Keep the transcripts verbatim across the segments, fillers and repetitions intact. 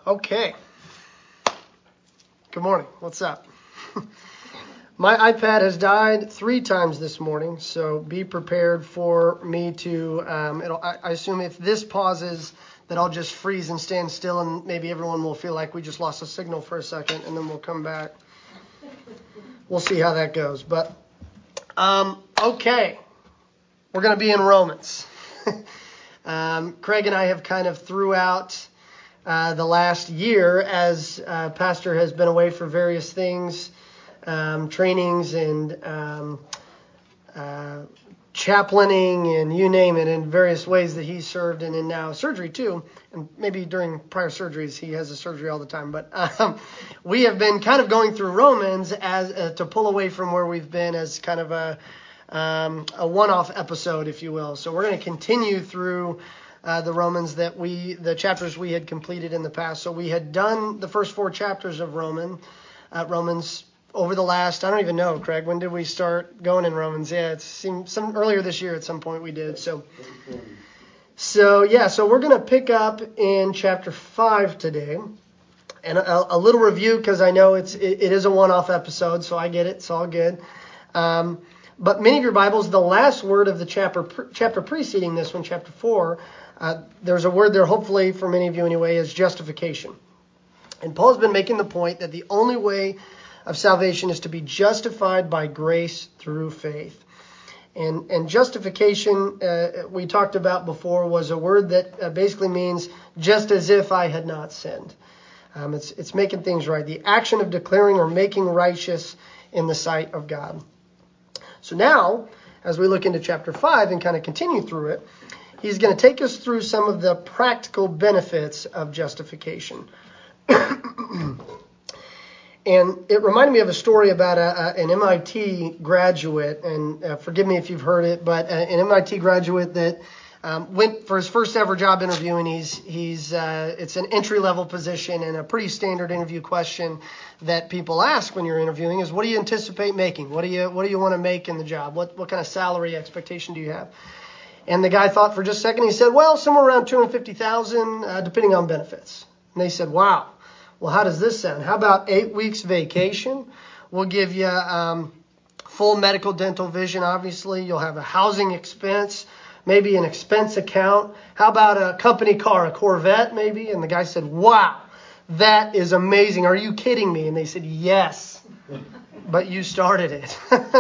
Okay. Good morning. What's up? My iPad has died three times this morning, so be prepared for me to, um, it'll, I, I assume if this pauses, that I'll just freeze and stand still, and maybe everyone will feel like we just lost a signal for a second, and then we'll come back. We'll see how that goes. But, um, okay. We're going to be in Romans. um, Craig and I have kind of throughout uh, the last year, as uh, Pastor has been away for various things, um, trainings and um, uh, chaplaining and you name it, in various ways that he's served, and in now surgery too. And maybe during prior surgeries, he has a surgery all the time. But um, we have been kind of going through Romans as uh, to pull away from where we've been as kind of a Um, a one-off episode, if you will. So we're going to continue through uh, the Romans that we, the chapters we had completed in the past. So we had done the first four chapters of Roman, uh, Romans over the last, I don't even know, Craig, when did we start going in Romans? Yeah, it seemed some earlier this year at some point we did. So, so yeah, so we're going to pick up in chapter five today. And a, a little review, because I know it's it, it is a one-off episode, so I get it. It's all good. Um, But many of your Bibles, the last word of the chapter chapter preceding this one, chapter four, uh, there's a word there, hopefully for many of you anyway, is justification. And Paul's been making the point that the only way of salvation is to be justified by grace through faith. And, and justification, uh, we talked about before, was a word that uh, basically means just as if I had not sinned. Um, it's, it's making things right. The action of declaring or making righteous in the sight of God. So now, as we look into chapter five and kind of continue through it, he's going to take us through some of the practical benefits of justification. And it reminded me of a story about a, a, an M I T graduate, and uh, forgive me if you've heard it, but uh, an M I T graduate that um, went for his first ever job interview, and he's he's uh, it's an entry-level position, and a pretty standard interview question that people ask when you're interviewing is, what do you anticipate making? What do you what do you want to make in the job? What what kind of salary expectation do you have? And the guy thought for just a second. He said, well, somewhere around two hundred fifty thousand dollars, uh, depending on benefits. And they said, wow. Well, how does this sound? How about eight weeks vacation? We'll give you um, full medical, dental, vision, obviously. You'll have a housing expense, maybe an expense account. How about a company car, a Corvette maybe? And the guy said, wow. That is amazing. Are you kidding me? And they said, yes, but you started it.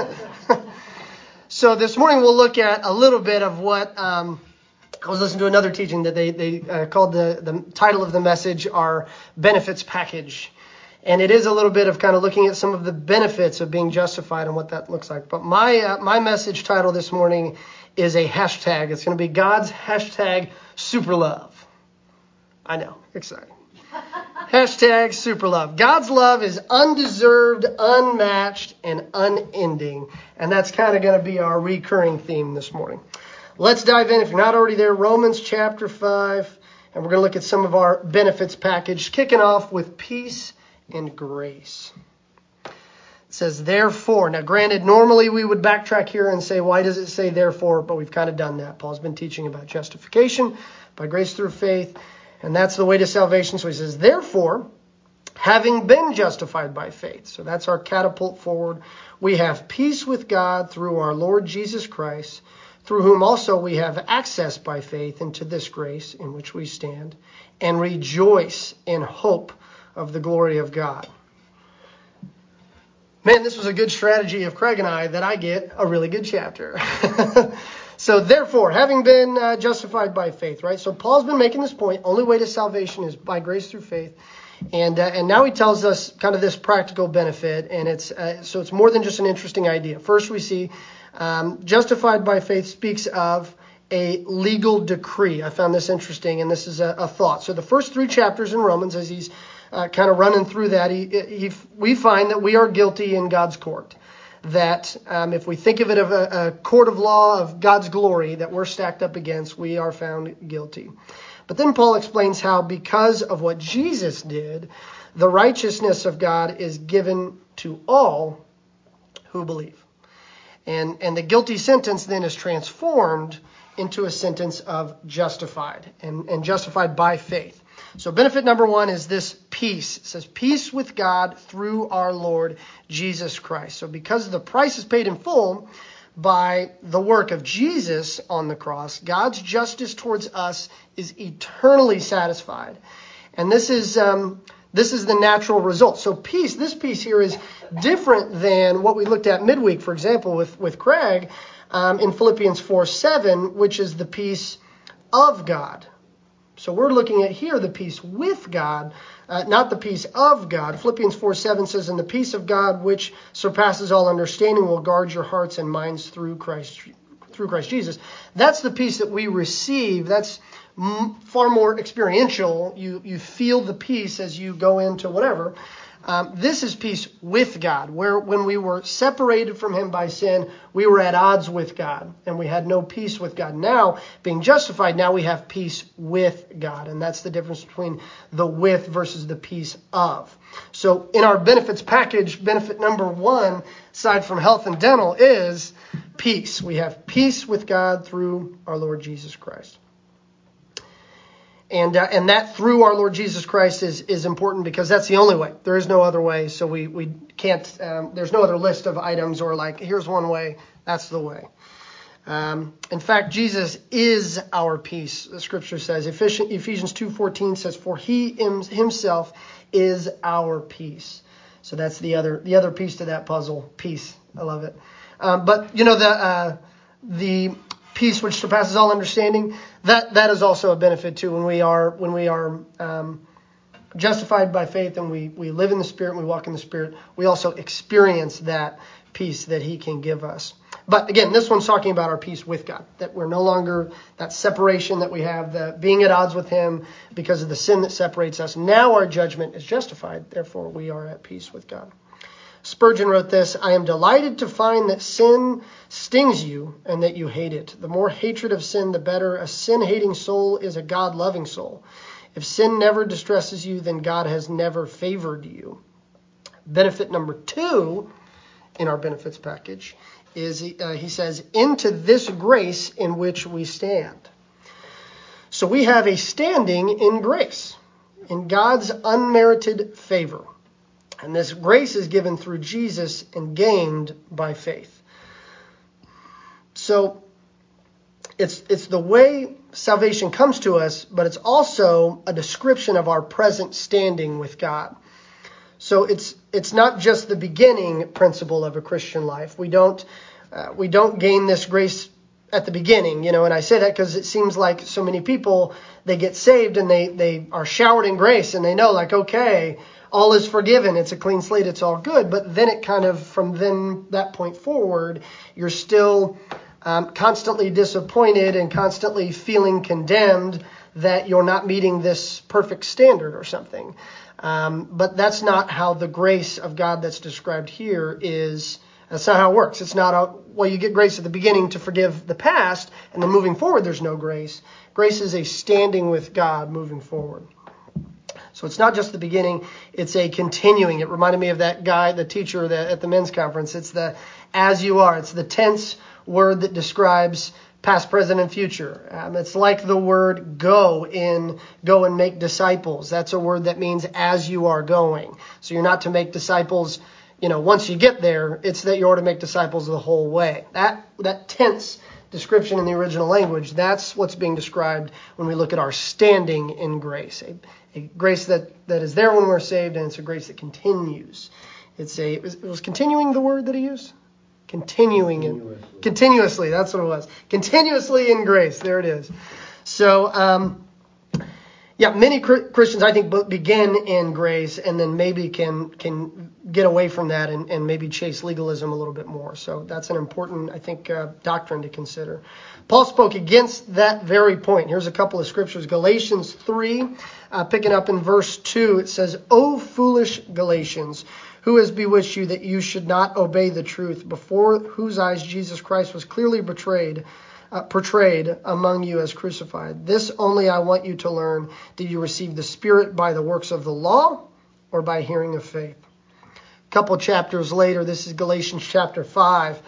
So this morning we'll look at a little bit of what, um, I was listening to another teaching that they, they uh, called the, the title of the message, our benefits package. And it is a little bit of kind of looking at some of the benefits of being justified and what that looks like. But my, uh, my message title this morning is a hashtag. It's going to be God's hashtag super love. I know, exciting. Hashtag super love. God's love is undeserved, unmatched, and unending. And that's kind of going to be our recurring theme this morning. Let's dive in. If you're not already there, Romans chapter five. And we're going to look at some of our benefits package, kicking off with peace and grace. It says, therefore. Now, granted, normally we would backtrack here and say, why does it say therefore? But we've kind of done that. Paul's been teaching about justification by grace through faith. And that's the way to salvation. So he says, therefore, having been justified by faith. So that's our catapult forward. We have peace with God through our Lord Jesus Christ, through whom also we have access by faith into this grace in which we stand, and rejoice in hope of the glory of God. Man, this was a good strategy of Craig and I that I get a really good chapter. So therefore, having been uh, justified by faith, right? So Paul's been making this point. Only way to salvation is by grace through faith. And uh, and now he tells us kind of this practical benefit. And it's uh, so it's more than just an interesting idea. First, we see um, justified by faith speaks of a legal decree. I found this interesting, and this is a, a thought. So the first three chapters in Romans, as he's uh, kind of running through that, he, he, we find that we are guilty in God's court. That um, if we think of it as a, a court of law of God's glory that we're stacked up against, we are found guilty. But then Paul explains how because of what Jesus did, the righteousness of God is given to all who believe. And, and the guilty sentence then is transformed into a sentence of justified and, and justified by faith. So benefit number one is this peace. It says peace with God through our Lord Jesus Christ. So because the price is paid in full by the work of Jesus on the cross, God's justice towards us is eternally satisfied. And this is um, this is the natural result. So peace, this peace here is different than what we looked at midweek, for example, with, with Craig um, in Philippians four seven, which is the peace of God. So we're looking at here the peace with God, uh, not the peace of God. Philippians four seven says, and the peace of God, which surpasses all understanding, will guard your hearts and minds through Christ, through Christ Jesus. That's the peace that we receive. That's m- far more experiential. You, you feel the peace as you go into whatever. Um, this is peace with God, where when we were separated from him by sin, we were at odds with God and we had no peace with God. Now, being justified, now we have peace with God. And that's the difference between the with versus the peace of. So in our benefits package, benefit number one, aside from health and dental, is peace. We have peace with God through our Lord Jesus Christ. And uh, and that through our Lord Jesus Christ is, is important because that's the only way. There is no other way. So we, we can't, um, there's no other list of items or like, here's one way, that's the way. Um, in fact, Jesus is our peace, the scripture says. Ephesians two fourteen says, for he himself is our peace. So that's the other the other piece to that puzzle, peace. I love it. Um, but, you know, the uh, the... peace which surpasses all understanding, that that is also a benefit too. When we are when we are um, justified by faith and we, we live in the Spirit and we walk in the Spirit, we also experience that peace that he can give us. But again, this one's talking about our peace with God, that we're no longer that separation that we have, the being at odds with him because of the sin that separates us. Now our judgment is justified, therefore we are at peace with God. Spurgeon wrote this, I am delighted to find that sin stings you and that you hate it. The more hatred of sin, the better. A sin-hating soul is a God-loving soul. If sin never distresses you, then God has never favored you. Benefit number two in our benefits package is, uh, he says, into this grace in which we stand. So we have a standing in grace, in God's unmerited favor. And this grace is given through Jesus and gained by faith. So it's it's the way salvation comes to us, but it's also a description of our present standing with God. So it's it's not just the beginning principle of a Christian life. We don't uh, we don't gain this grace at the beginning, you know, and I say that because it seems like so many people, they get saved and they, they are showered in grace and they know like, okay, all is forgiven. It's a clean slate. It's all good. But then it kind of, from then that point forward, you're still um, constantly disappointed and constantly feeling condemned that you're not meeting this perfect standard or something. Um, but that's not how the grace of God that's described here is. That's not how it works. It's not a, well, you get grace at the beginning to forgive the past, and then moving forward, there's no grace. Grace is a standing with God moving forward. So it's not just the beginning, it's a continuing. It reminded me of that guy, the teacher that, at the men's conference. It's the as you are. It's the tense word that describes past, present, and future. Um, it's like the word go in go and make disciples. That's a word that means as you are going. So you're not to make disciples, you know, once you get there, it's that you're to make disciples the whole way. That that tense description in the original language, that's what's being described when we look at our standing in grace. A, a grace that, that is there when we're saved, and it's a grace that continues. It's a, it was, it was continuing the word that he used? Continuing continuously. In, continuously, that's what it was. Continuously in grace, there it is. So, um, yeah, many Christians, I think, begin in grace and then maybe can can get away from that and, and maybe chase legalism a little bit more. So that's an important, I think, uh, doctrine to consider. Paul spoke against that very point. Here's a couple of scriptures. Galatians three, uh, picking up in verse two, it says, O foolish Galatians, who has bewitched you that you should not obey the truth, before whose eyes Jesus Christ was clearly betrayed, Uh, portrayed among you as crucified. This only I want you to learn. Did you receive the Spirit by the works of the law or by hearing of faith? A couple chapters later, this is Galatians chapter five.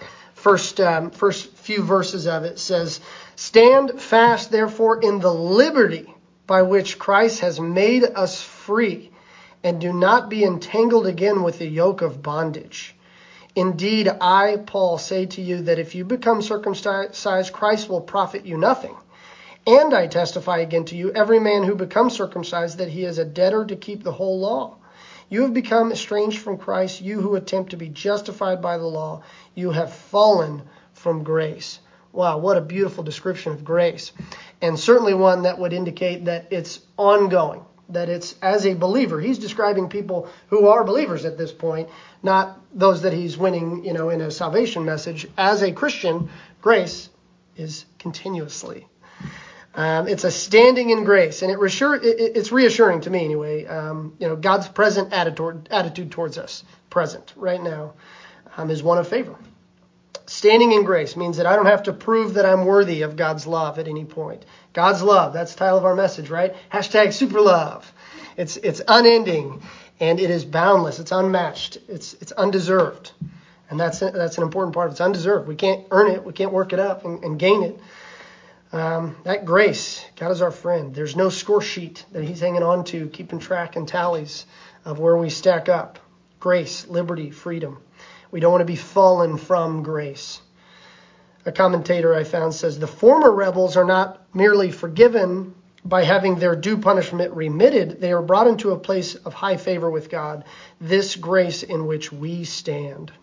first um, first few verses of it says, "Stand fast, therefore, in the liberty by which Christ has made us free, and do not be entangled again with the yoke of bondage. Indeed, I, Paul, say to you that if you become circumcised, Christ will profit you nothing. And I testify again to you, every man who becomes circumcised, that he is a debtor to keep the whole law. You have become estranged from Christ, you who attempt to be justified by the law. You have fallen from grace." Wow, what a beautiful description of grace. And certainly one that would indicate that it's ongoing, that it's as a believer. He's describing people who are believers at this point, not those that he's winning, you know, in a salvation message. As a Christian, grace is continuously. Um, it's a standing in grace, and it reassure, it, it's reassuring to me anyway. Um, you know, God's present attitude, attitude towards us, present right now, um, is one of favor. Standing in grace means that I don't have to prove that I'm worthy of God's love at any point. God's love, that's the title of our message, right? Hashtag super love. It's it's unending, and it is boundless. It's unmatched. It's it's undeserved, and that's that's an important part of it. It's undeserved. We can't earn it. We can't work it up and, and gain it. Um, that grace, God is our friend. There's no score sheet that he's hanging on to, keeping track and tallies of where we stack up. Grace, liberty, freedom. We don't want to be fallen from grace. A commentator I found says, the former rebels are not merely forgiven by having their due punishment remitted. They are brought into a place of high favor with God, this grace in which we stand.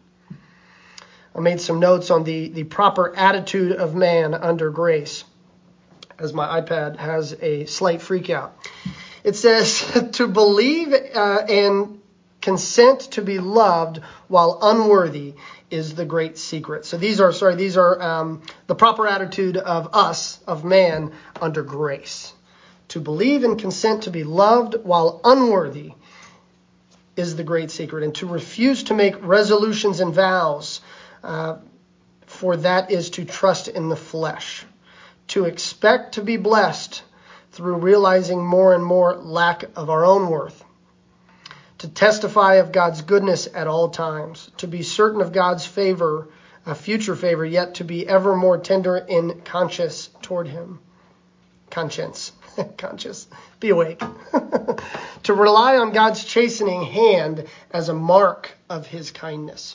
I made some notes on the, the proper attitude of man under grace, as my iPad has a slight freak out. It says to believe uh, and consent to be loved while unworthy is the great secret. So these are, sorry, these are um, the proper attitude of us, of man, under grace. To believe and consent to be loved while unworthy is the great secret. And to refuse to make resolutions and vows, uh, for that is to trust in the flesh. To expect to be blessed through realizing more and more lack of our own worth. To testify of God's goodness at all times. To be certain of God's favor, a future favor, yet to be ever more tender in conscience toward him. Conscience. Conscious. Be awake. To rely on God's chastening hand as a mark of his kindness.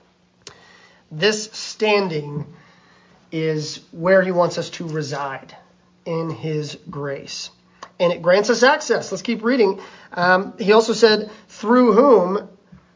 This standing is where he wants us to reside, in his grace. And it grants us access. Let's keep reading. Um, he also said, through whom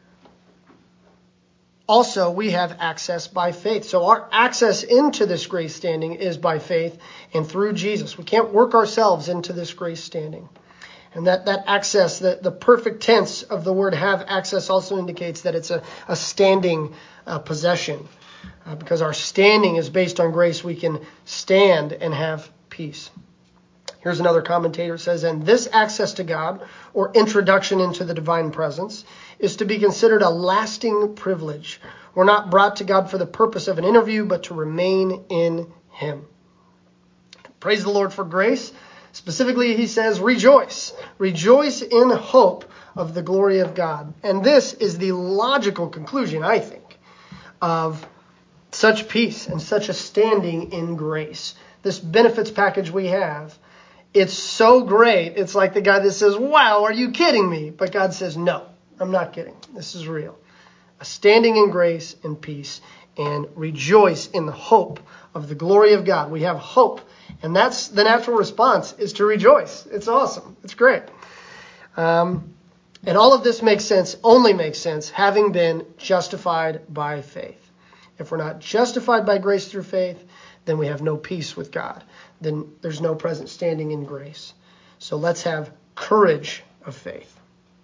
also we have access by faith. So our access into this grace standing is by faith and through Jesus. We can't work ourselves into this grace standing. And that, that access, the, the perfect tense of the word have access also indicates that it's a, a standing uh, possession. Uh, because our standing is based on grace, we can stand and have peace. Here's another commentator says, and this access to God, or introduction into the divine presence, is to be considered a lasting privilege. We're not brought to God for the purpose of an interview, but to remain in him. Praise the Lord for grace. Specifically, he says, rejoice. Rejoice in hope of the glory of God. And this is the logical conclusion, I think, of such peace and such a standing in grace. This benefits package we have, it's so great. It's like the guy that says, wow, are you kidding me? But God says, no, I'm not kidding. This is real. A standing in grace and peace, and rejoice in the hope of the glory of God. We have hope, and that's the natural response, is to rejoice. It's awesome. It's great. Um, and all of this makes sense, only makes sense, having been justified by faith. If we're not justified by grace through faith, then we have no peace with God. Then there's no present standing in grace. So let's have courage of faith.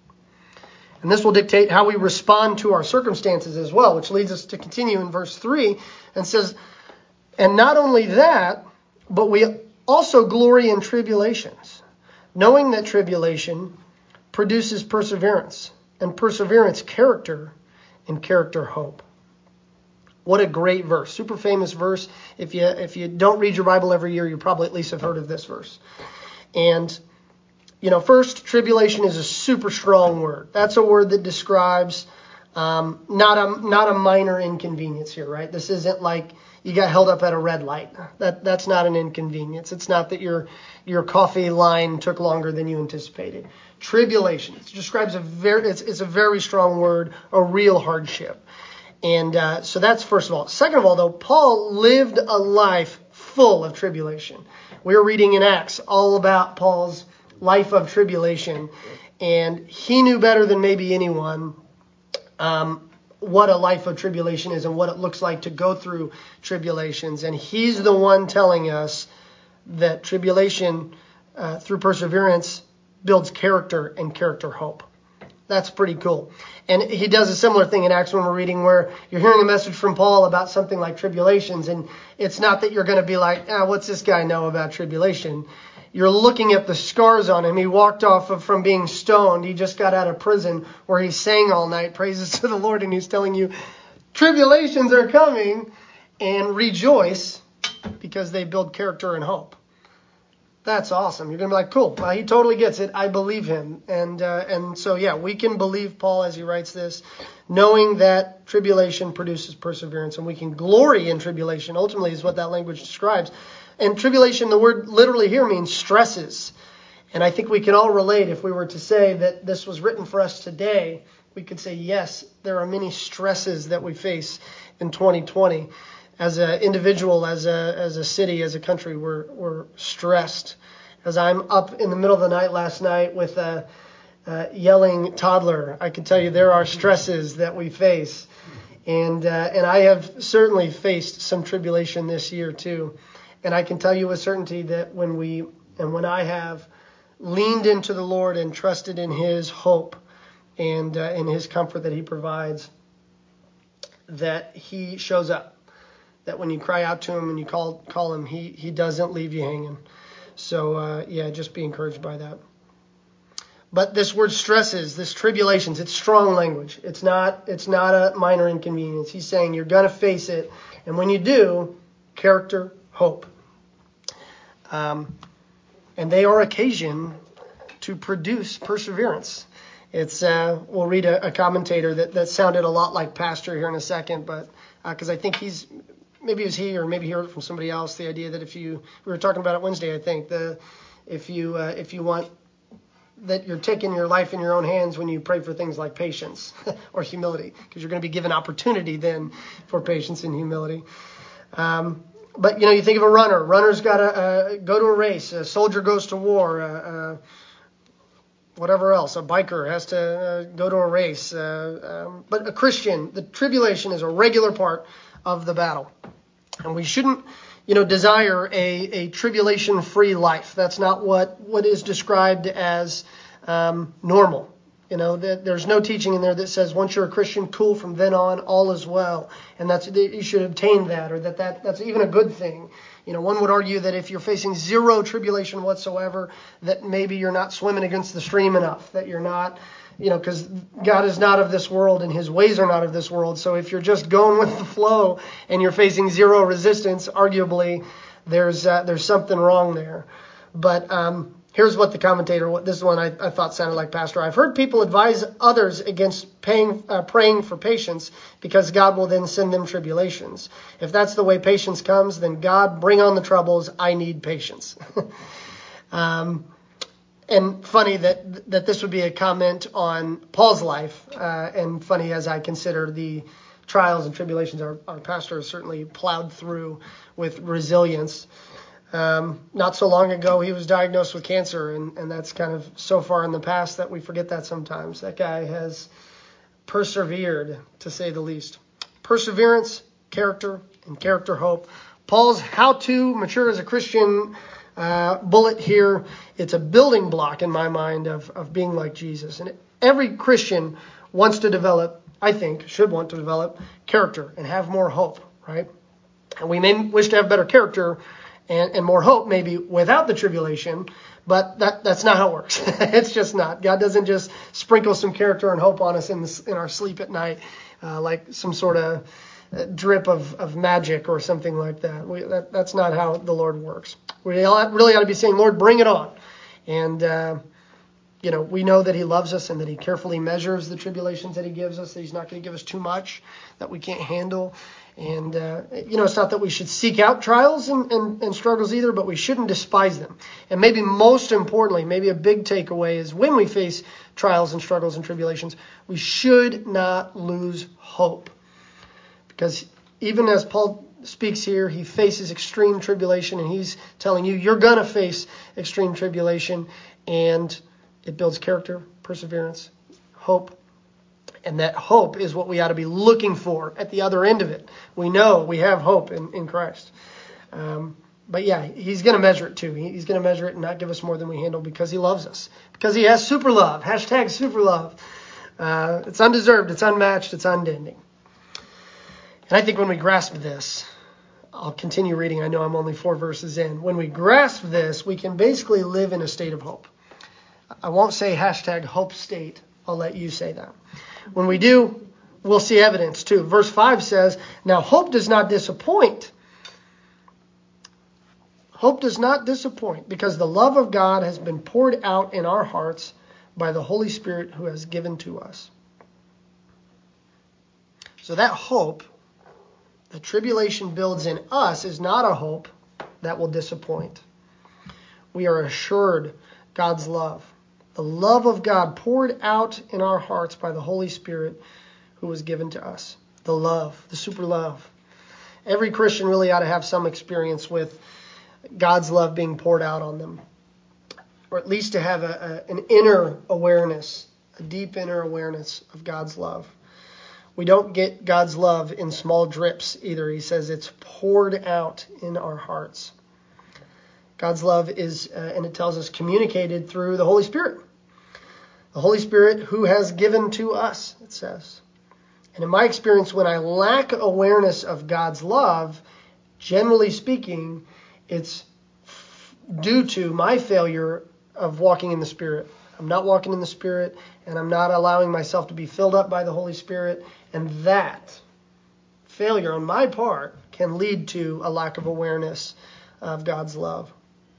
And this will dictate how we respond to our circumstances as well, which leads us to continue in verse three and says, and not only that, but we also glory in tribulations, knowing that tribulation produces perseverance, and perseverance character, and character hope. What a great verse. Super famous verse. If you if you don't read your Bible every year, you probably at least have heard of this verse. And, you know, first, tribulation is a super strong word. That's a word that describes Um, not a not a minor inconvenience here, right? This isn't like you got held up at a red light. That that's not an inconvenience. It's not that your your coffee line took longer than you anticipated. Tribulation. It describes a very it's, it's a very strong word, a real hardship. And uh, so that's first of all. Second of all, though, Paul lived a life full of tribulation. We're reading in Acts all about Paul's life of tribulation, and he knew better than maybe anyone um, what a life of tribulation is and what it looks like to go through tribulations. And he's the one telling us that tribulation uh, through perseverance builds character and character hope. That's pretty cool. And he does a similar thing in Acts when we're reading where you're hearing a message from Paul about something like tribulations. And it's not that you're going to be like, ah, what's this guy know about tribulation? You're looking at the scars on him. He walked off of from being stoned. He just got out of prison where he sang all night praises to the Lord. And he's telling you tribulations are coming, and rejoice because they build character and hope. That's awesome. You're going to be like, cool. Well, he totally gets it. I believe him. And uh, and so, yeah, we can believe Paul as he writes this, knowing that tribulation produces perseverance. And we can glory in tribulation, ultimately, is what that language describes. And tribulation, the word literally here means stresses. And I think we can all relate. If we were to say that this was written for us today, we could say, yes, there are many stresses that we face in twenty twenty. As an individual, as a as a city, as a country, we're we're stressed. As I'm up in the middle of the night last night with a, a yelling toddler, I can tell you there are stresses that we face, and uh, and I have certainly faced some tribulation this year too. And I can tell you with certainty that when we and when I have leaned into the Lord and trusted in His hope and uh, in His comfort that He provides, that He shows up. That when you cry out to him and you call call him, he he doesn't leave you hanging. So, uh, yeah, just be encouraged by that. But this word stresses, this tribulations, it's strong language. It's not it's not a minor inconvenience. He's saying you're going to face it. And when you do, character, hope. Um, and they are occasion to produce perseverance. It's uh, we'll read a, a commentator that, that sounded a lot like Pastor here in a second, but because uh, I think he's... Maybe it was he, or maybe he heard it from somebody else. The idea that if you, we were talking about it Wednesday, I think, the if you uh, if you want that you're taking your life in your own hands when you pray for things like patience or humility, because you're going to be given opportunity then for patience and humility. Um, but you know, you think of a runner. Runner's got to uh, go to a race. A soldier goes to war. Uh, uh, whatever else. A biker has to uh, go to a race. Uh, um, but a Christian, the tribulation is a regular part of the battle. And we shouldn't, you know, desire a, a tribulation-free life. That's not what, what is described as um, normal. You know, that there's no teaching in there that says once you're a Christian, cool, from then on, all is well. And that's you should obtain that, or that, that that's even a good thing. You know, one would argue that if you're facing zero tribulation whatsoever, that maybe you're not swimming against the stream enough, that you're not, you know, because God is not of this world and His ways are not of this world. So if you're just going with the flow and you're facing zero resistance, arguably there's uh, there's something wrong there. But um, here's what the commentator, this is one I, I thought sounded like Pastor. I've heard people advise others against paying, uh, praying for patience because God will then send them tribulations. If that's the way patience comes, then God, bring on the troubles. I need patience. um And funny that that this would be a comment on Paul's life. Uh, and funny as I consider the trials and tribulations our, our pastor has certainly plowed through with resilience. Um, not so long ago, he was diagnosed with cancer. And, and that's kind of so far in the past that we forget that sometimes. That guy has persevered, to say the least. Perseverance, character, and character hope. Paul's how to mature as a Christian Uh, bullet here, it's a building block in my mind of, of being like Jesus. And every Christian wants to develop, I think, should want to develop character and have more hope, right? And we may wish to have better character and, and more hope maybe without the tribulation, but that that's not how it works. It's just not. God doesn't just sprinkle some character and hope on us in, the, in our sleep at night uh, like some sort of drip of, of magic or something like that. We, that. That's not how the Lord works. We really ought to be saying, Lord, bring it on. And uh, you know, we know that he loves us and that he carefully measures the tribulations that he gives us, that he's not going to give us too much that we can't handle. And, uh, you know, it's not that we should seek out trials and, and, and struggles either, but we shouldn't despise them. And maybe most importantly, maybe a big takeaway is when we face trials and struggles and tribulations, we should not lose hope. Because even as Paul speaks here, he faces extreme tribulation, and he's telling you, you're going to face extreme tribulation, and it builds character, perseverance, hope. And that hope is what we ought to be looking for at the other end of it. We know we have hope in, in Christ. Um, but yeah, he's going to measure it too. He's going to measure it and not give us more than we handle because he loves us. Because he has super love. Hashtag super love. Uh, it's undeserved. It's unmatched. It's unending. And I think when we grasp this, I'll continue reading. I know I'm only four verses in. When we grasp this, we can basically live in a state of hope. I won't say hashtag hope state. I'll let you say that. When we do, we'll see evidence too. Verse five says, now hope does not disappoint. Hope does not disappoint because the love of God has been poured out in our hearts by the Holy Spirit who has given to us. So that hope the tribulation builds in us is not a hope that will disappoint. We are assured God's love. The love of God poured out in our hearts by the Holy Spirit who was given to us. The love, the super love. Every Christian really ought to have some experience with God's love being poured out on them. Or at least to have a, a, an inner awareness, a deep inner awareness of God's love. We don't get God's love in small drips either. He says it's poured out in our hearts. God's love is, uh, and it tells us, communicated through the Holy Spirit. The Holy Spirit who has given to us, it says. And in my experience, when I lack awareness of God's love, generally speaking, it's f- due to my failure of walking in the Spirit. I'm not walking in the Spirit, and I'm not allowing myself to be filled up by the Holy Spirit. And that failure on my part can lead to a lack of awareness of God's love.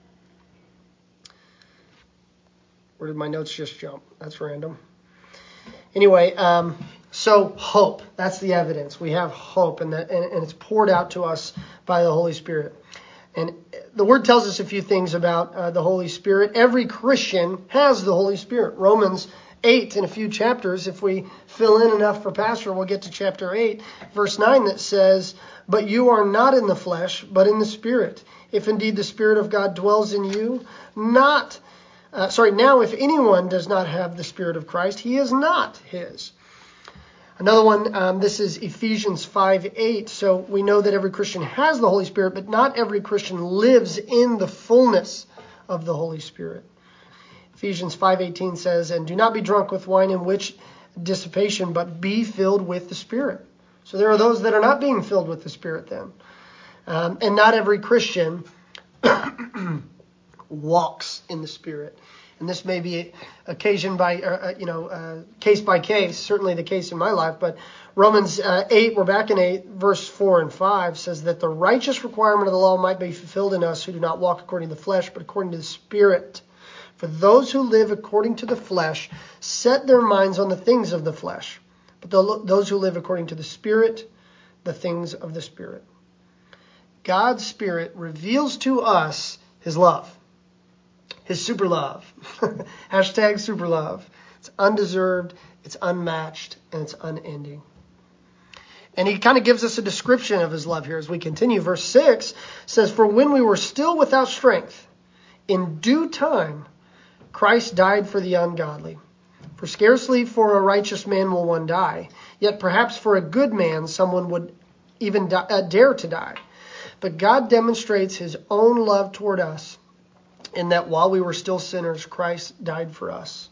Where did my notes just jump? That's random. Anyway, um, so hope. That's the evidence. We have hope, and, that, and, and it's poured out to us by the Holy Spirit. And the Word tells us a few things about uh, the Holy Spirit. Every Christian has the Holy Spirit. Romans eight, in a few chapters, if we fill in enough for Pastor, we'll get to chapter eight, verse nine, that says, but you are not in the flesh, but in the Spirit. If indeed the Spirit of God dwells in you, not Uh, sorry, now if anyone does not have the Spirit of Christ, he is not his. Another one, um, this is Ephesians five eight. So we know that every Christian has the Holy Spirit, but not every Christian lives in the fullness of the Holy Spirit. Ephesians five eighteen says, and do not be drunk with wine in which dissipation, but be filled with the Spirit. So there are those that are not being filled with the Spirit then. Um, and not every Christian walks in the Spirit. And this may be occasioned by, uh, you know, uh, case by case, certainly the case in my life. But Romans uh, eight, we're back in eight, verse four and five, says that the righteous requirement of the law might be fulfilled in us who do not walk according to the flesh, but according to the Spirit. For those who live according to the flesh set their minds on the things of the flesh. But the, those who live according to the Spirit, the things of the Spirit. God's Spirit reveals to us his love. His super love. Hashtag super love. It's undeserved, it's unmatched, and it's unending. And he kind of gives us a description of his love here as we continue. Verse six says, for when we were still without strength, in due time, Christ died for the ungodly. For scarcely for a righteous man will one die, yet perhaps for a good man someone would even die, uh, dare to die. But God demonstrates his own love toward us, in that while we were still sinners, Christ died for us.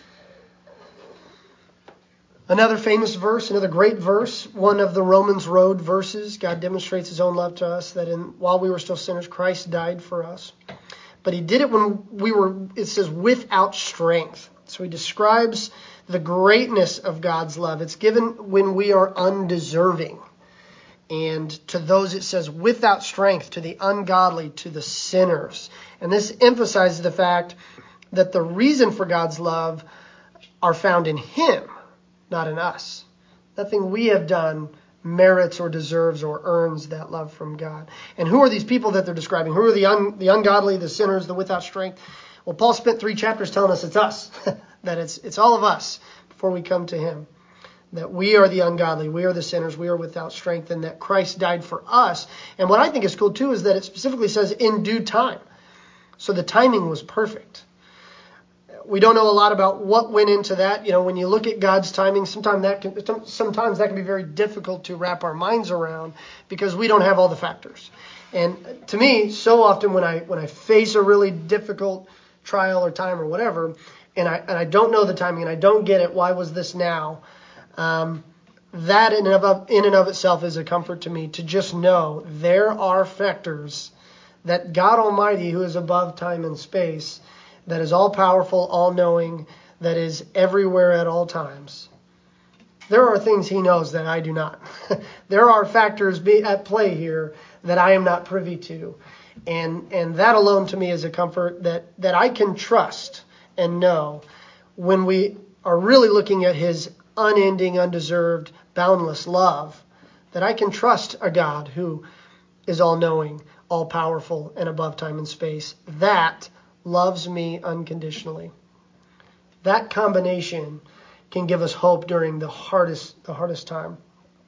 Another famous verse, another great verse, one of the Romans Road verses. God demonstrates his own love to us, that in while we were still sinners, Christ died for us. But he did it when we were, it says, without strength. So he describes the greatness of God's love. It's given when we are undeserving. And to those, it says, without strength, to the ungodly, to the sinners. And this emphasizes the fact that the reason for God's love are found in him, not in us. Nothing we have done merits or deserves or earns that love from God. And who are these people that they're describing? Who are the un, the ungodly, the sinners, the without strength? Well, Paul spent three chapters telling us it's us, that it's it's all of us before we come to him. That we are the ungodly, we are the sinners, we are without strength, and that Christ died for us. And what I think is cool too is that it specifically says in due time. So the timing was perfect. We don't know a lot about what went into that. You know, when you look at God's timing, sometimes that can, sometimes that can be very difficult to wrap our minds around because we don't have all the factors. And to me, so often when I when I face a really difficult trial or time or whatever, and I and I don't know the timing and I don't get it, why was this now? Um, that in and of in and of itself is a comfort to me to just know there are factors that God Almighty, who is above time and space, that is all-powerful, all-knowing, that is everywhere at all times. There are things he knows that I do not. There are factors be at play here that I am not privy to. And and that alone to me is a comfort that, that I can trust and know when we are really looking at his unending, undeserved, boundless love, that I can trust a God who is all-knowing, all-powerful, and above time and space. That loves me unconditionally. That combination can give us hope during the hardest the hardest time.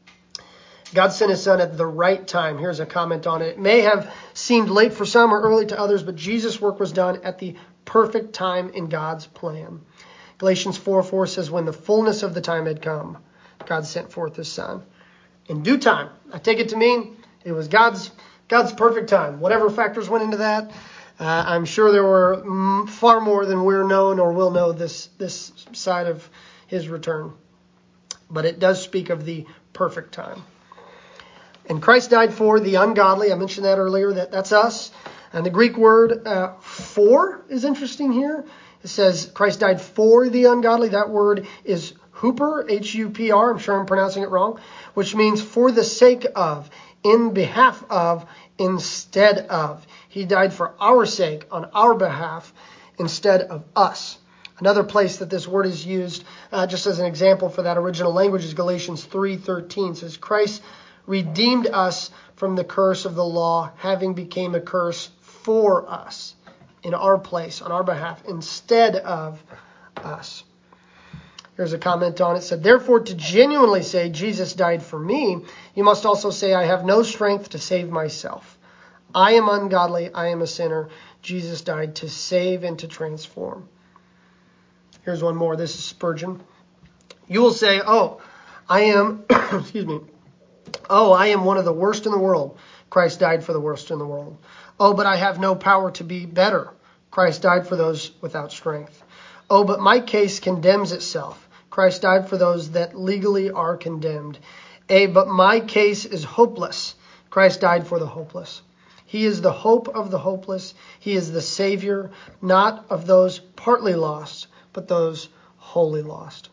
God sent his son at the right time. Here's a comment on it. It may have seemed late for some or early to others, but Jesus' work was done at the perfect time in God's plan. Galatians four four says, when the fullness of the time had come, God sent forth his son. In due time. I take it to mean it was God's God's perfect time. Whatever factors went into that, Uh, I'm sure there were m- far more than we're known or will know this this side of his return. But it does speak of the perfect time. And Christ died for the ungodly. I mentioned that earlier. That That's us. And the Greek word uh, for is interesting here. It says Christ died for the ungodly. That word is huper, H U P R. I'm sure I'm pronouncing it wrong. Which means for the sake of, in behalf of, instead of. He died for our sake, on our behalf, instead of us. Another place that this word is used, uh, just as an example for that original language, is Galatians three thirteen. It says, Christ redeemed us from the curse of the law, having became a curse for us, in our place, on our behalf, instead of us. Here's a comment on it. It said, therefore, to genuinely say Jesus died for me, you must also say I have no strength to save myself. I am ungodly. I am a sinner. Jesus died to save and to transform. Here's one more. This is Spurgeon. You will say, oh, I am, excuse me. Oh, I am one of the worst in the world. Christ died for the worst in the world. Oh, but I have no power to be better. Christ died for those without strength. Oh, but my case condemns itself. Christ died for those that legally are condemned. Eh, but my case is hopeless. Christ died for the hopeless. He is the hope of the hopeless. He is the Savior, not of those partly lost, but those wholly lost.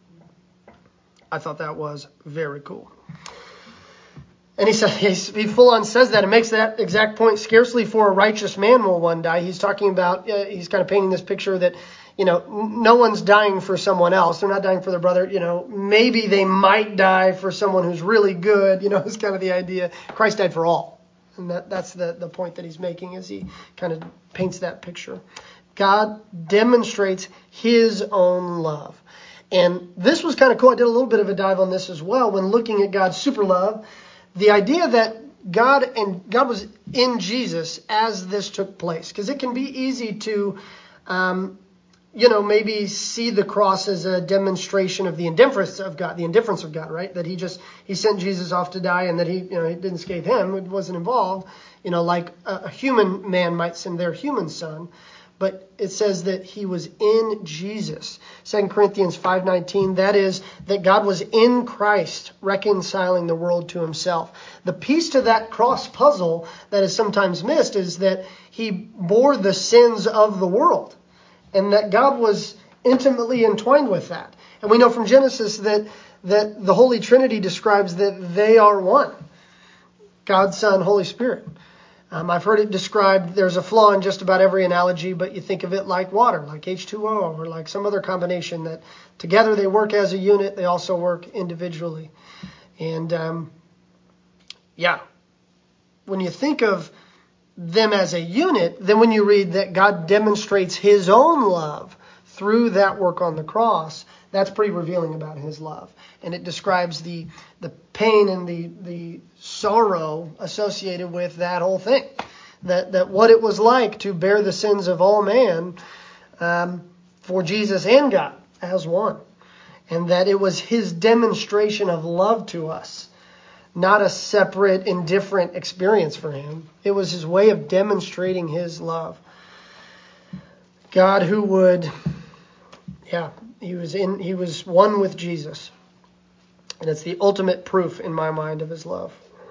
I thought that was very cool. And he said, he full on says that and makes that exact point. Scarcely for a righteous man will one die. He's talking about, uh, he's kind of painting this picture that, you know, no one's dying for someone else. They're not dying for their brother. You know, maybe they might die for someone who's really good. You know, it's kind of the idea. Christ died for all. And that, that's the, the point that he's making as he kind of paints that picture. God demonstrates his own love. And this was kind of cool. I did a little bit of a dive on this as well when looking at God's super love. The idea that God and God was in Jesus as this took place. Because it can be easy to, um, you know, maybe see the cross as a demonstration of the indifference of God, the indifference of God, right? That he just, he sent Jesus off to die and that he, you know, it didn't scathe him. It wasn't involved, you know, like a, a human man might send their human son. But it says that he was in Jesus. Second Corinthians five nineteen, that is, that God was in Christ reconciling the world to himself. The piece to that cross puzzle that is sometimes missed is that he bore the sins of the world. And that God was intimately entwined with that. And we know from Genesis that, that the Holy Trinity describes that they are one. God, Son, Holy Spirit. Um, I've heard it described, there's a flaw in just about every analogy, but you think of it like water, like H two O, or like some other combination that together they work as a unit, they also work individually. And um, yeah, when you think of them as a unit, then when you read that God demonstrates his own love through that work on the cross, that's pretty revealing about his love. And it describes the the pain and the, the sorrow associated with that whole thing. That that what it was like to bear the sins of all man um, for Jesus and God as one. And that it was his demonstration of love to us, not a separate, indifferent experience for him. It was his way of demonstrating his love. God who would, yeah, he was in, he was one with Jesus. And it's the ultimate proof in my mind of his love.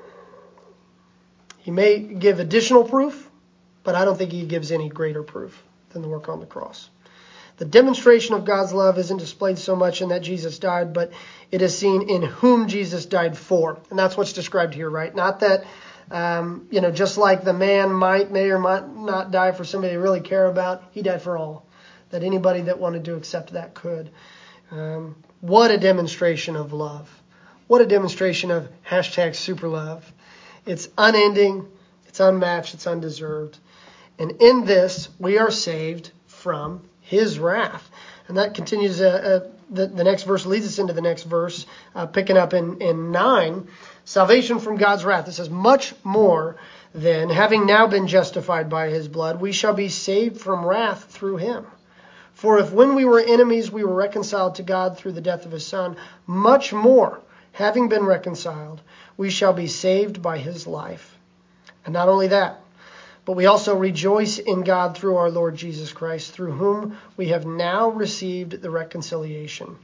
He may give additional proof, but I don't think he gives any greater proof than the work on the cross. The demonstration of God's love isn't displayed so much in that Jesus died, but it is seen in whom Jesus died for. And that's what's described here, right? Not that, um, you know, just like the man might, may or might not die for somebody they really care about, he died for all. That anybody that wanted to accept that could. Um, what a demonstration of love. What a demonstration of hashtag super love. It's unending, it's unmatched, it's undeserved. And in this, we are saved from his wrath. And that continues, uh, uh, the, the next verse leads us into the next verse, uh, picking up in, in nine. Salvation from God's wrath. It says, much more then, having now been justified by his blood, we shall be saved from wrath through him. For if when we were enemies, we were reconciled to God through the death of his Son, much more, having been reconciled, we shall be saved by his life. And not only that, but we also rejoice in God through our Lord Jesus Christ, through whom we have now received the reconciliation.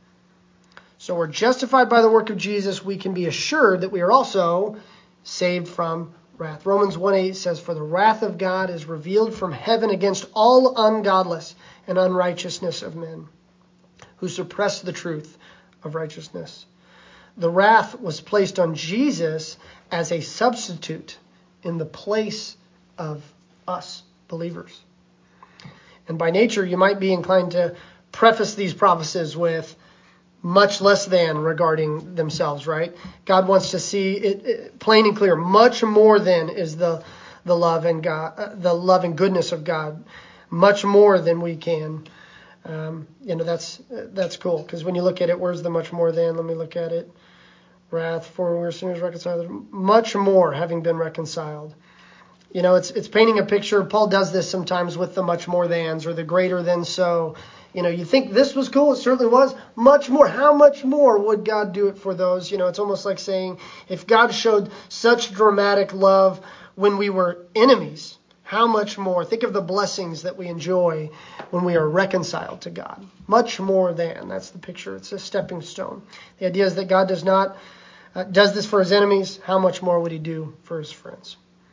So we're justified by the work of Jesus. We can be assured that we are also saved from wrath. Romans one eight says, for the wrath of God is revealed from heaven against all ungodliness and unrighteousness of men, who suppress the truth of righteousness. The wrath was placed on Jesus as a substitute in the place of us believers. And by nature, you might be inclined to preface these prophecies with much less than regarding themselves, right? God wants to see it, it plain and clear. Much more than is the the love and God, uh, the love and goodness of God. Much more than we can. Um, you know, that's that's cool, because when you look at it, where's the much more than? Let me look at it. Wrath, for we're sinners reconciled. Much more, having been reconciled. You know, it's it's painting a picture. Paul does this sometimes with the much more thans or the greater than so. You know, you think this was cool. It certainly was. Much more. How much more would God do it for those? You know, it's almost like saying, if God showed such dramatic love when we were enemies, how much more? Think of the blessings that we enjoy when we are reconciled to God. Much more than. That's the picture. It's a stepping stone. The idea is that God does not uh, does this for his enemies. How much more would he do for his friends?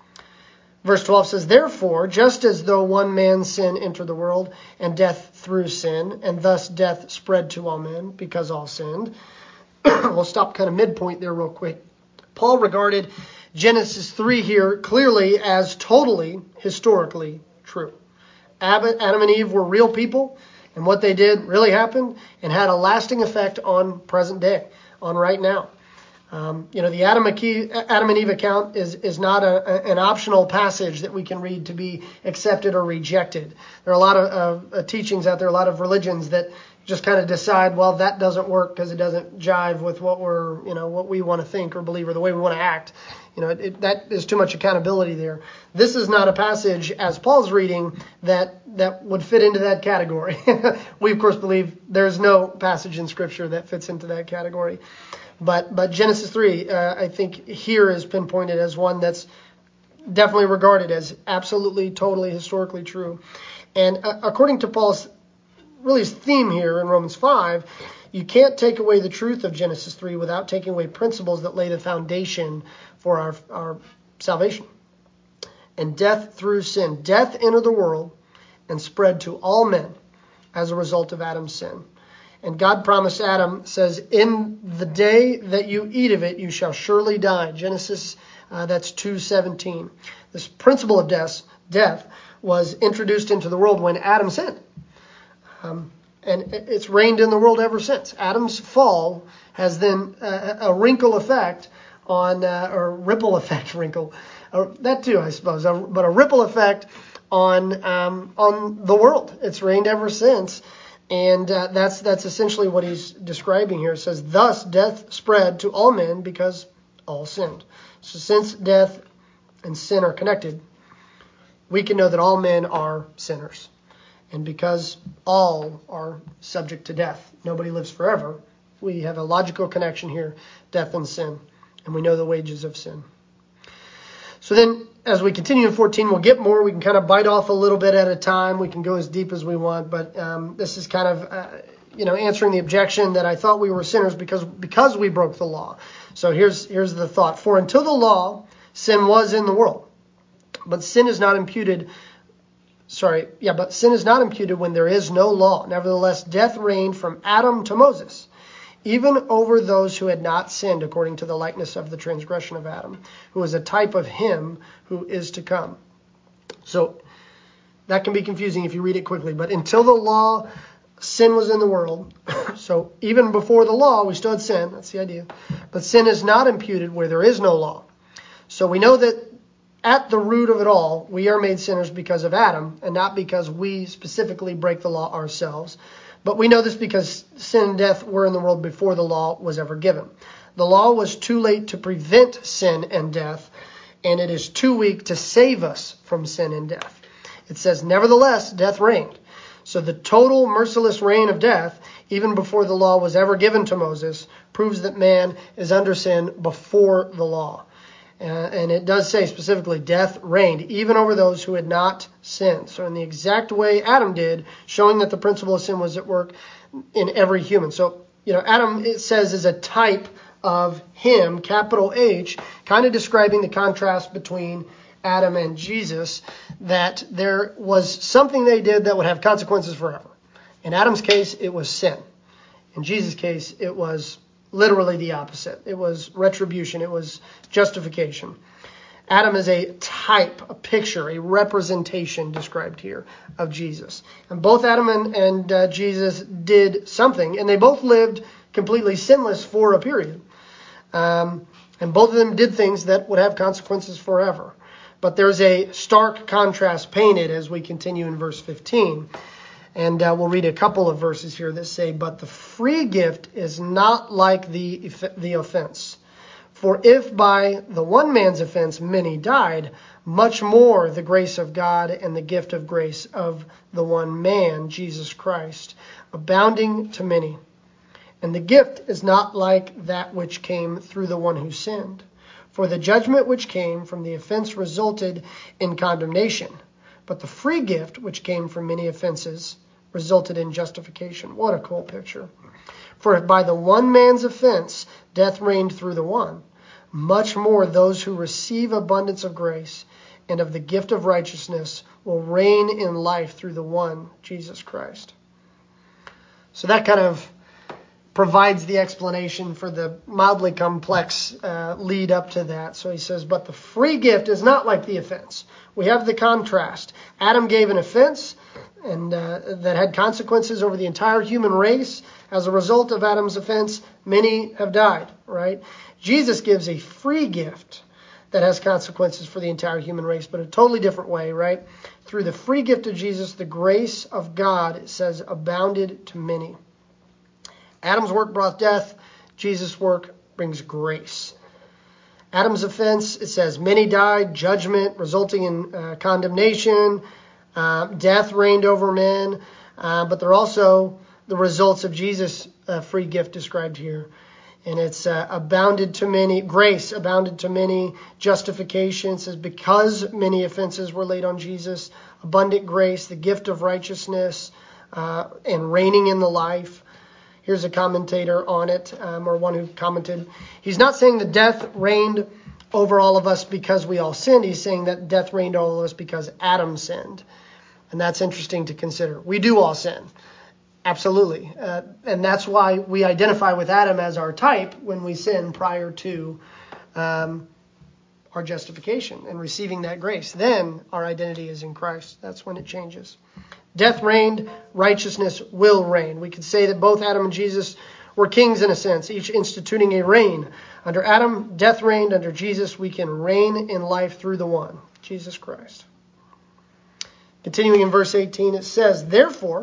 Verse twelve says, therefore, just as though one man's sin entered the world, and death through sin, and thus death spread to all men, because all sinned. We'll stop kind of midpoint there real quick. Paul regarded Genesis three here clearly as totally historically true. Adam and Eve were real people, and what they did really happened and had a lasting effect on present day, on right now. Um, you know, the Adam, Adam and Eve account is, is not a, a, an optional passage that we can read to be accepted or rejected. There are a lot of uh, teachings out there, a lot of religions that just kind of decide, well, that doesn't work because it doesn't jive with what we're, you know, what we want to think or believe or the way we want to act. You know, it, it, that is too much accountability there. This is not a passage, as Paul's reading, that that would fit into that category. We, of course, believe there's no passage in Scripture that fits into that category. But but Genesis three, uh, I think here is pinpointed as one that's definitely regarded as absolutely, totally, historically true. And uh, according to Paul's really his theme here in Romans five, you can't take away the truth of Genesis three without taking away principles that lay the foundation for our, our salvation. And death through sin. Death entered the world and spread to all men as a result of Adam's sin. And God promised Adam, says, in the day that you eat of it, you shall surely die. Genesis Uh, that's two seventeen. This principle of death, death was introduced into the world when Adam sinned. Um, and it's reigned in the world ever since. Adam's fall has then uh, a wrinkle effect on, uh, or ripple effect wrinkle, uh, that too, I suppose, uh, but a ripple effect on um, on the world. It's reigned ever since. And uh, that's that's essentially what he's describing here. It says, thus death spread to all men because all sinned. So since death and sin are connected, we can know that all men are sinners. And because all are subject to death, nobody lives forever, we have a logical connection here, death and sin. And we know the wages of sin. So then, as we continue in fourteen, we'll get more. We can kind of bite off a little bit at a time. We can go as deep as we want. But um, this is kind of, uh, you know, answering the objection that I thought we were sinners because because we broke the law. So here's here's the thought. For until the law, sin was in the world. But sin is not imputed. Sorry, yeah, but sin is not imputed when there is no law. Nevertheless, death reigned from Adam to Moses, even over those who had not sinned according to the likeness of the transgression of Adam, who is a type of him who is to come. So that can be confusing if you read it quickly. But until the law, sin was in the world. So even before the law, we still had sin. That's the idea. But sin is not imputed where there is no law. So we know that at the root of it all, we are made sinners because of Adam, and not because we specifically break the law ourselves. But we know this because sin and death were in the world before the law was ever given. The law was too late to prevent sin and death, and it is too weak to save us from sin and death. It says, nevertheless, death reigned. So the total merciless reign of death, even before the law was ever given to Moses, proves that man is under sin before the law. Uh, and it does say specifically, death reigned even over those who had not sinned. So in the exact way Adam did, showing that the principle of sin was at work in every human. So, you know, Adam, it says, is a type of him, capital H, kind of describing the contrast between Adam and Jesus, that there was something they did that would have consequences forever. In Adam's case, it was sin. In Jesus' case, it was literally the opposite. It was retribution. It was justification. Adam is a type, a picture, a representation described here of Jesus. And both Adam and, and uh, Jesus did something, and they both lived completely sinless for a period. Um, and both of them did things that would have consequences forever. But there's a stark contrast painted as we continue in verse fifteen. And uh, we'll read a couple of verses here that say, but the free gift is not like the the offense. For if by the one man's offense many died, much more the grace of God and the gift of grace of the one man, Jesus Christ, abounding to many. And the gift is not like that which came through the one who sinned. For the judgment which came from the offense resulted in condemnation, but the free gift which came from many offenses resulted in justification. What a cool picture. For if by the one man's offense death reigned through the one, much more those who receive abundance of grace and of the gift of righteousness will reign in life through the one, Jesus Christ. So that kind of provides the explanation for the mildly complex uh, lead up to that. So he says, but the free gift is not like the offense. We have the contrast. Adam gave an offense and uh, that had consequences over the entire human race. As a result of Adam's offense, many have died, right? Jesus gives a free gift that has consequences for the entire human race, but a totally different way, right? Through the free gift of Jesus, the grace of God, it says, abounded to many. Adam's work brought death. Jesus' work brings grace. Adam's offense, it says, many died, judgment resulting in uh, condemnation. Uh, death reigned over men, uh, but they're also the results of Jesus' uh, free gift described here. And it's uh, abounded to many, grace abounded to many, justification. It says because many offenses were laid on Jesus, abundant grace, the gift of righteousness, uh, and reigning in the life. Here's a commentator on it, um, or one who commented. He's not saying that death reigned over all of us because we all sinned. He's saying that death reigned over all of us because Adam sinned. And that's interesting to consider. We do all sin. Absolutely. Uh, and that's why we identify with Adam as our type when we sin prior to um, our justification and receiving that grace. Then our identity is in Christ. That's when it changes. Death reigned, righteousness will reign. We could say that both Adam and Jesus were kings in a sense, each instituting a reign. Under Adam, death reigned. Under Jesus, we can reign in life through the one, Jesus Christ. Continuing in verse eighteen, it says, therefore,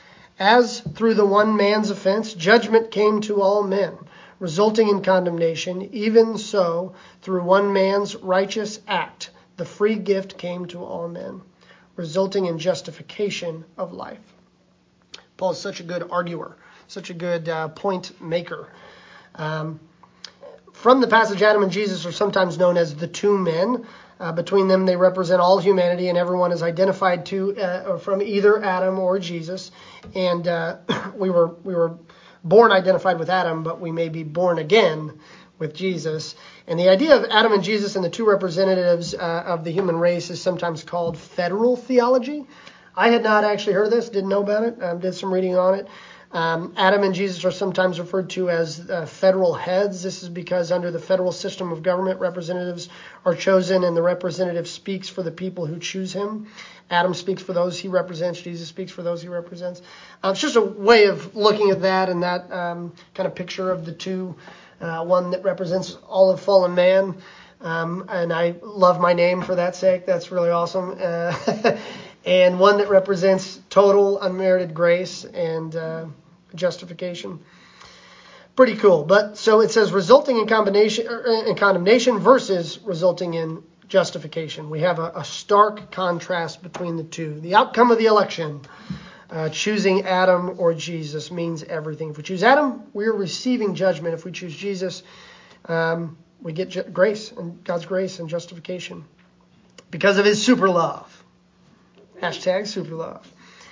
as through the one man's offense, judgment came to all men, resulting in condemnation, even so, through one man's righteous act, the free gift came to all men, resulting in justification of life. Paul is such a good arguer, such a good uh, point maker. Um, from the passage, Adam and Jesus are sometimes known as the two men. Uh, between them, they represent all humanity, and everyone is identified to uh, from either Adam or Jesus. And uh, we were we were born identified with Adam, but we may be born again with Jesus. And the idea of Adam and Jesus and the two representatives uh, of the human race is sometimes called federal theology. I had not actually heard of this, didn't know about it, um, did some reading on it. Um, Adam and Jesus are sometimes referred to as uh, federal heads. This is because under the federal system of government, representatives are chosen and the representative speaks for the people who choose him. Adam speaks for those he represents. Jesus speaks for those he represents. Uh, it's just a way of looking at that and that um, kind of picture of the two. Uh, one that represents all of fallen man. Um, and I love my name for that sake. That's really awesome. Uh, and one that represents total unmerited grace and uh, justification. Pretty cool. But so it says resulting in combination er, in condemnation versus resulting in justification. We have a, a stark contrast between the two. The outcome of the election, uh, choosing Adam or Jesus, means everything. If we choose Adam, we're receiving judgment. If we choose Jesus, um, we get ju- grace and God's grace and justification because of his super love. Hashtag super love.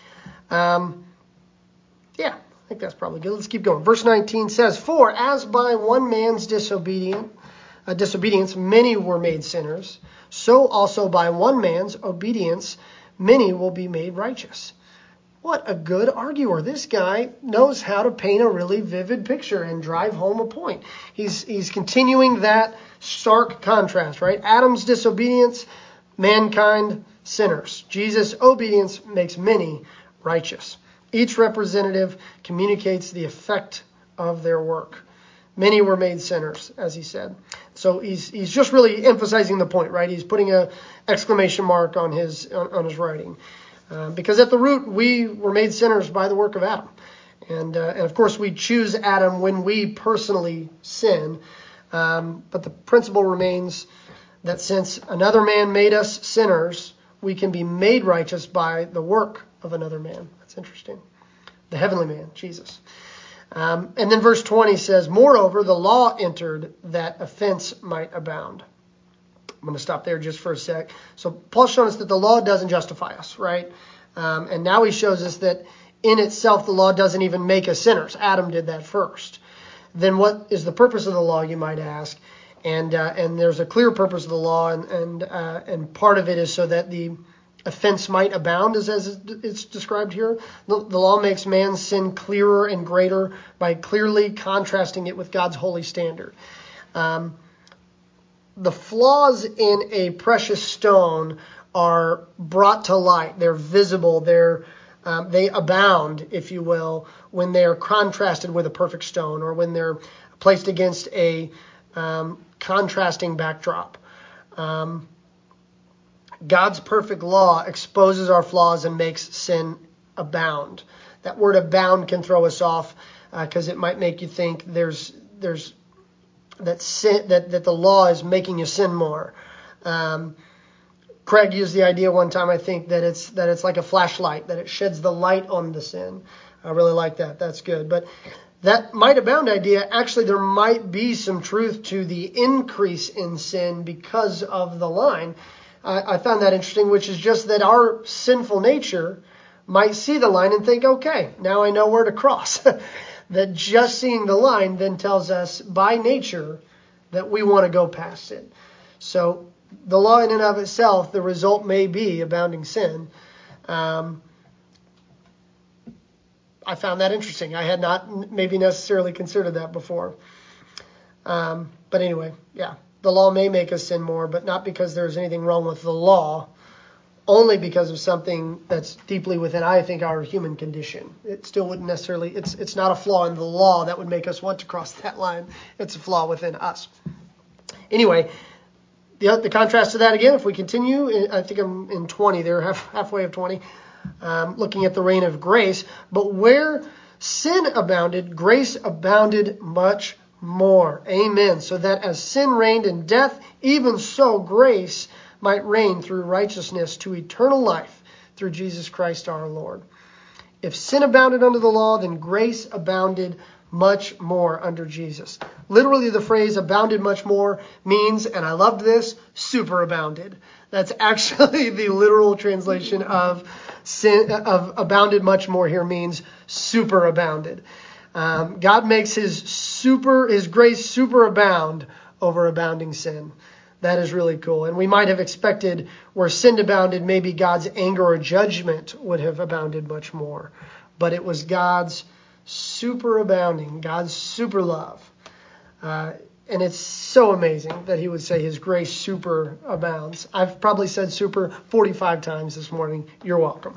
Um, yeah, I think that's probably good. Let's keep going. Verse nineteen says, for as by one man's disobedient, uh, disobedience many were made sinners, so also by one man's obedience many will be made righteous. What a good arguer. This guy knows how to paint a really vivid picture and drive home a point. He's he's continuing that stark contrast, right? Adam's disobedience, mankind sinners. Jesus' obedience makes many righteous. Each representative communicates the effect of their work. Many were made sinners, as he said. So he's he's just really emphasizing the point, right? He's putting a exclamation mark on his on, on his writing. Uh, because at the root, we were made sinners by the work of Adam. And, uh, and of course, we choose Adam when we personally sin. Um, but the principle remains that since another man made us sinners, we can be made righteous by the work of another man. That's interesting. The heavenly man, Jesus. Um, and then verse twenty says, moreover, the law entered that offense might abound. I'm going to stop there just for a sec. So Paul's shown us that the law doesn't justify us, right? Um, and now he shows us that in itself, the law doesn't even make us sinners. Adam did that first. Then what is the purpose of the law, you might ask? And uh, and there's a clear purpose of the law, and and uh, and part of it is so that the offense might abound, as, as it's described here. The, the law makes man's sin clearer and greater by clearly contrasting it with God's holy standard. Um, the flaws in a precious stone are brought to light. They're visible. They're um, they abound, if you will, when they are contrasted with a perfect stone, or when they're placed against a um, contrasting backdrop. Um, God's perfect law exposes our flaws and makes sin abound. That word abound can throw us off because uh, it might make you think there's there's that sin that, that the law is making you sin more. Um, Craig used the idea one time, I think, that it's that it's like a flashlight, that it sheds the light on the sin. I really like that. That's good. But that might abound idea, actually, there might be some truth to the increase in sin because of the line. I, I found that interesting, which is just that our sinful nature might see the line and think, okay, now I know where to cross. That just seeing the line then tells us by nature that we want to go past it. So the law in and of itself, the result may be abounding sin. Um, I found that interesting. I had not maybe necessarily considered that before. Um, but anyway, yeah. the law may make us sin more, but not because there's anything wrong with the law, only because of something that's deeply within, I think, our human condition. It still wouldn't necessarily, it's it's not a flaw in the law that would make us want to cross that line. It's a flaw within us. Anyway, the, the contrast to that again, if we continue, I think I'm in twenty there, half, halfway of twenty, um, looking at the reign of grace. But where sin abounded, grace abounded much more. Amen. So that as sin reigned in death, even so grace might reign through righteousness to eternal life through Jesus Christ our Lord. If sin abounded under the law, then grace abounded much more under Jesus. Literally, the phrase abounded much more means, and I loved this, superabounded. That's actually the literal translation of sin, of abounded much more here means superabounded. Um, God makes his super, his grace superabound over abounding sin. That is really cool. And we might have expected where sin abounded, maybe God's anger or judgment would have abounded much more. But it was God's superabounding, God's super love. Uh, and it's so amazing that he would say his grace super abounds. I've probably said super forty-five times this morning. You're welcome.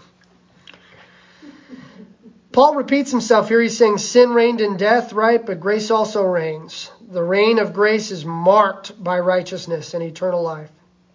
Paul repeats himself here. He's saying sin reigned in death, right? But grace also reigns. The reign of grace is marked by righteousness and eternal life.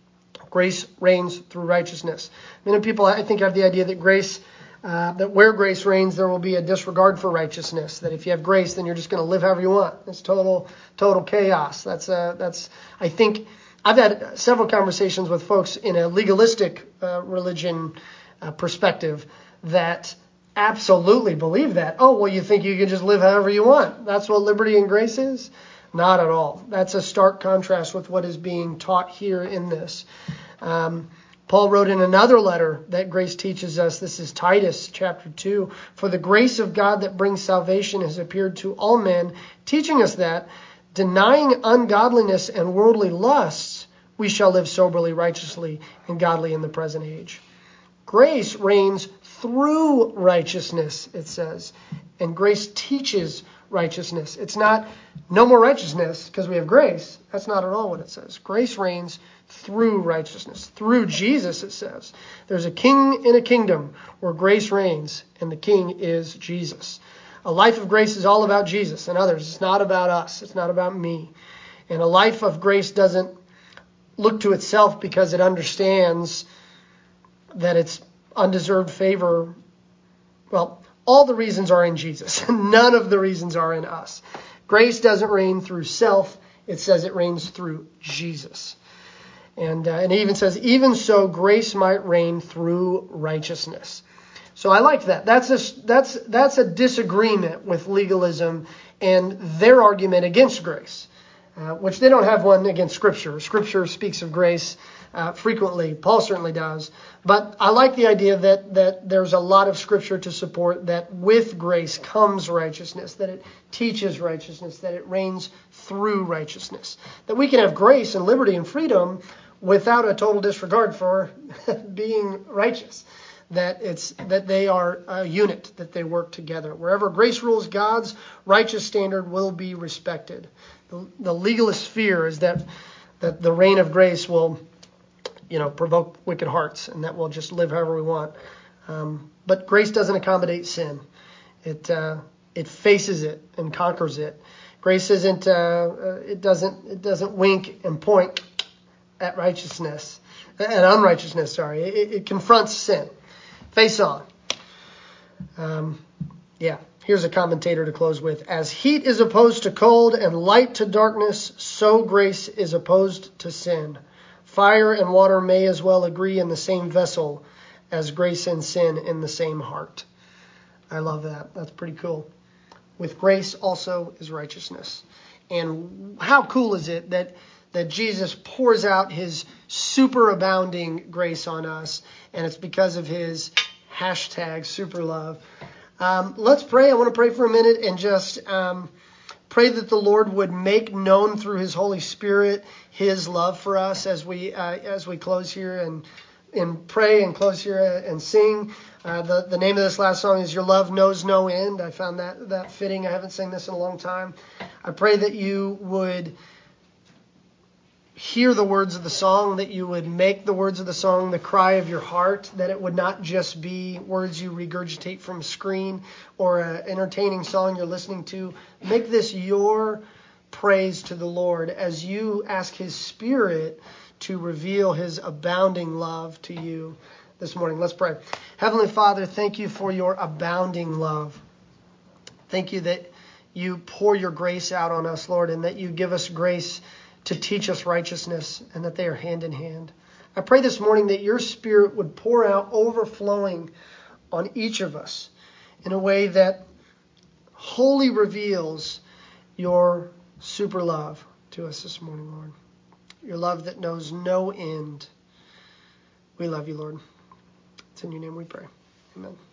Grace reigns through righteousness. Many people, I think, have the idea that grace, uh, that where grace reigns, there will be a disregard for righteousness. That if you have grace, then you're just going to live however you want. It's total, total chaos. That's, uh, that's. I think I've had several conversations with folks in a legalistic uh, religion uh, perspective that absolutely believe that. Oh, well, you think you can just live however you want. That's what liberty and grace is? Not at all. That's a stark contrast with what is being taught here in this. Um, Paul wrote in another letter that grace teaches us. This is Titus chapter two. For the grace of God that brings salvation has appeared to all men, teaching us that, denying ungodliness and worldly lusts, we shall live soberly, righteously, and godly in the present age. Grace reigns through righteousness, it says. And grace teaches righteousness. It's not no more righteousness because we have grace. That's not at all what it says. Grace reigns through righteousness. Through Jesus, it says. There's a king in a kingdom where grace reigns, and the king is Jesus. A life of grace is all about Jesus and others. It's not about us. It's not about me. And a life of grace doesn't look to itself because it understands that it's undeserved favor. Well, all the reasons are in Jesus. None of the reasons are in us. Grace doesn't reign through self. It says it reigns through Jesus. And, uh, and it even says, even so, grace might reign through righteousness. So I like that. That's a, that's, that's a disagreement with legalism and their argument against grace, uh, which they don't have one against Scripture. Scripture speaks of grace uh, frequently. Paul certainly does. But I like the idea that, that there's a lot of Scripture to support that with grace comes righteousness, that it teaches righteousness, that it reigns through righteousness, that we can have grace and liberty and freedom without a total disregard for being righteous, that it's that they are a unit, that they work together. Wherever grace rules, God's righteous standard will be respected. The, the legalist fear is that that the reign of grace will, you know, provoke wicked hearts, and that we'll just live however we want. Um, but grace doesn't accommodate sin. It uh, it faces it and conquers it. Grace isn't. Uh, it doesn't. It doesn't wink and point at righteousness, at unrighteousness. Sorry, it, it confronts sin, face on. Um, yeah. Here's a commentator to close with. As heat is opposed to cold and light to darkness, so grace is opposed to sin. Fire and water may as well agree in the same vessel as grace and sin in the same heart. I love that. That's pretty cool. With grace also is righteousness. And how cool is it that, that Jesus pours out his superabounding grace on us, and it's because of his hashtag super love. Um, let's pray. I want to pray for a minute and just um, pray that the Lord would make known through his Holy Spirit his love for us as we uh, as we close here and and pray and close here and sing. Uh, the, the name of this last song is Your Love Knows No End. I found that, that fitting. I haven't sang this in a long time. I pray that you would hear the words of the song, that you would make the words of the song the cry of your heart, that it would not just be words you regurgitate from a screen or an entertaining song you're listening to. Make this your praise to the Lord as you ask his Spirit to reveal his abounding love to you this morning. Let's pray. Heavenly Father, thank you for your abounding love. Thank you that you pour your grace out on us, Lord, and that you give us grace to teach us righteousness, and that they are hand in hand. I pray this morning that your Spirit would pour out, overflowing on each of us in a way that wholly reveals your super love to us this morning, Lord. Your love that knows no end. We love you, Lord. It's in your name we pray. Amen.